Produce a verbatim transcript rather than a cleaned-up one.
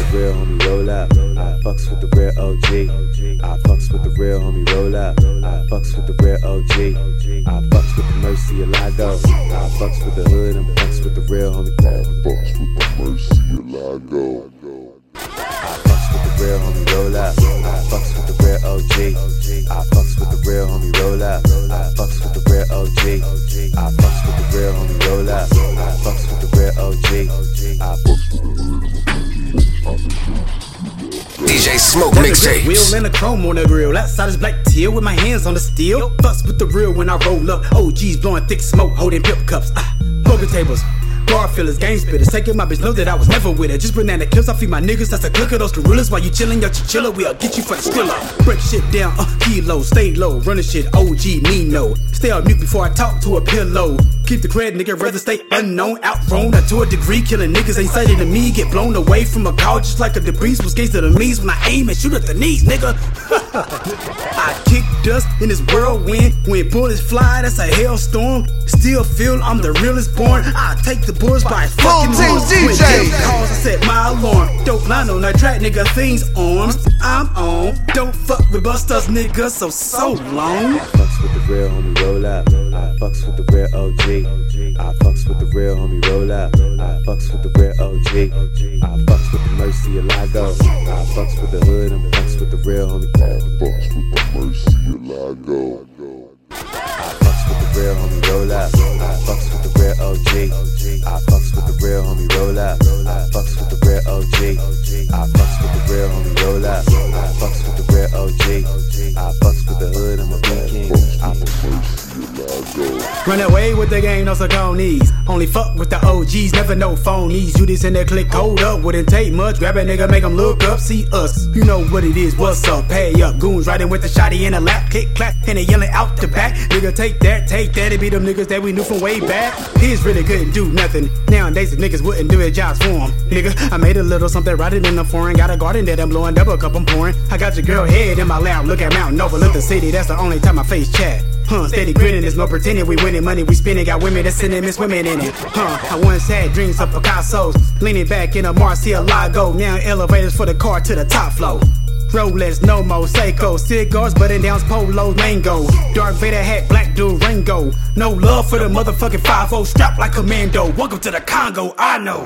with the real homie, roll out. I fucks with the real O G. I fucks with the real homie, roll out. I fucks with the real O G. I fucks with the Mercy of Lago. I fucks with the hood and fucks with the real homie. I fucks with the Mercy of Lago. I fucks with the real homie, roll out. I fucks with the real O G. I fucks with the real homie, roll out. I fucks with the real O G. I fucks with the real homie, roll out. I fucks with the real O G. I fucks with the D J Smoke mixtapes. Wheel and a chrome on the grill. Outside is black teal with my hands on the steel. Fucks with the real when I roll up. O Gs blowing thick smoke, holding pip cups. Ah, poker tables. Bar fillers, game spitters, taking my bitch, know that I was never with her. Just banana clips, I feed my niggas, that's a click of those gorillas. While you chillin' your chinchilla, we'll get you for the skilla. Break shit down, uh, kilo, stay low, running shit, O G, Nino. Stay on mute before I talk to a pillow. Keep the cred, nigga, rather stay unknown, outgrown, not to a degree. Killing niggas ain't sighted to me, get blown away from a call just like a debris. Was gates to the knees when I aim and shoot at the knees, nigga. I kick dust in this whirlwind. When bullets fly, that's a hailstorm. Still feel I'm the realest born. I take the bullets by his fucking horns. When death calls, I set my alarm. Dope line on that track, nigga, things arms. I'm on. Don't fuck with busters, nigga, so so long. I fucks with the real homie, roll out. I fucks with the real O G. I fucks with the real homie, roll out. I fucks with the real O G. I fucks with the Mercy of Lago. I fucks with the hood and fucks with the real homie. I fucks with the Mercy of Lago. I fucks with the real homie, roll out. I fucks with the real O G. I fucks with the real homie, roll out. I fucks with the real O G. I fucks with the real homie, roll out. I fucks with the real O G. I fucks with the hood and my beat king. I Run away with the game, no Sauconys. Only fuck with the O Gs, never no phonies. You this in there, click hold up, wouldn't take much. Grab a nigga, make him look up, see us. You know what it is, what's up, pay up. Goons riding with the shotty in a lap, kick, clap, and they yelling out the back. Nigga, take that, take that, it be them niggas that we knew from way back. His really couldn't do nothing. Nowadays the niggas wouldn't do their jobs for him. Nigga, I made a little something, riding in the foreign. Got a garden that I'm blowing, double cup I'm pouring. I got your girl head in my lap, look at Mountain overlook the city. That's the only time I face chat. Huh, steady grinning, there's no pretending. We winning money, we spending. Got women that's sending miss women in it. Huh, I once had dreams of Picasso's. Leaning back in a Murcielago. Now elevators for the car to the top floor. Rolex, no more Seiko. Cigars, button downs, polos, mango. Dark Vader hat, black Durango. No love for the motherfucking five oh. Strapped like commando. Welcome to the Congo, I know.